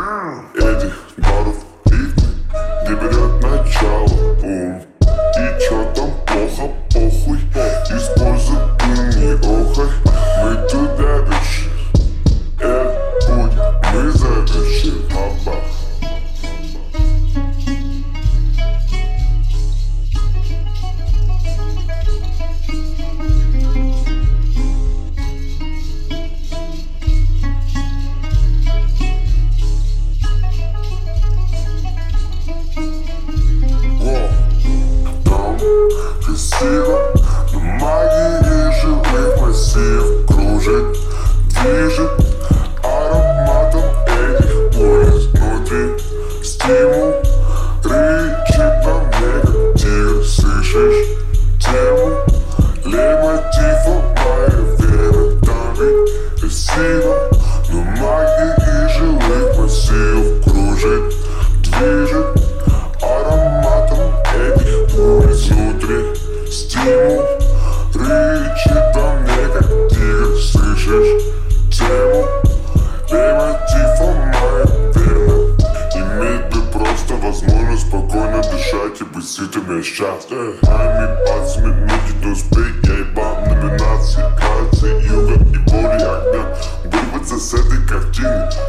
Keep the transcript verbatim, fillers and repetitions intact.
Эдди баров ритмы не берет начало ум. И чё там плохо, похуй, используй и не охай. Мы туда бежим, этот путь мы завершим. Бабах. Красиво, но магия живых массив кружит, движет ароматом этих улиц внутри. Стимул рычит во мне, как тигр, слышишь тему лейтмотива моя вера. Там ведь красиво, но магия живых массив кружит, движет ароматом этих улиц внутри. Стимул рычит во мне, как тигр, слышишь тему лейтмотива моя вера. Иметь бы просто возможность спокойно дышать и быть сытым я счастлив. Моими пальцами нудить не успеть, я ебал номинации, кальций, юга и воли огня. Вырваться с этой картины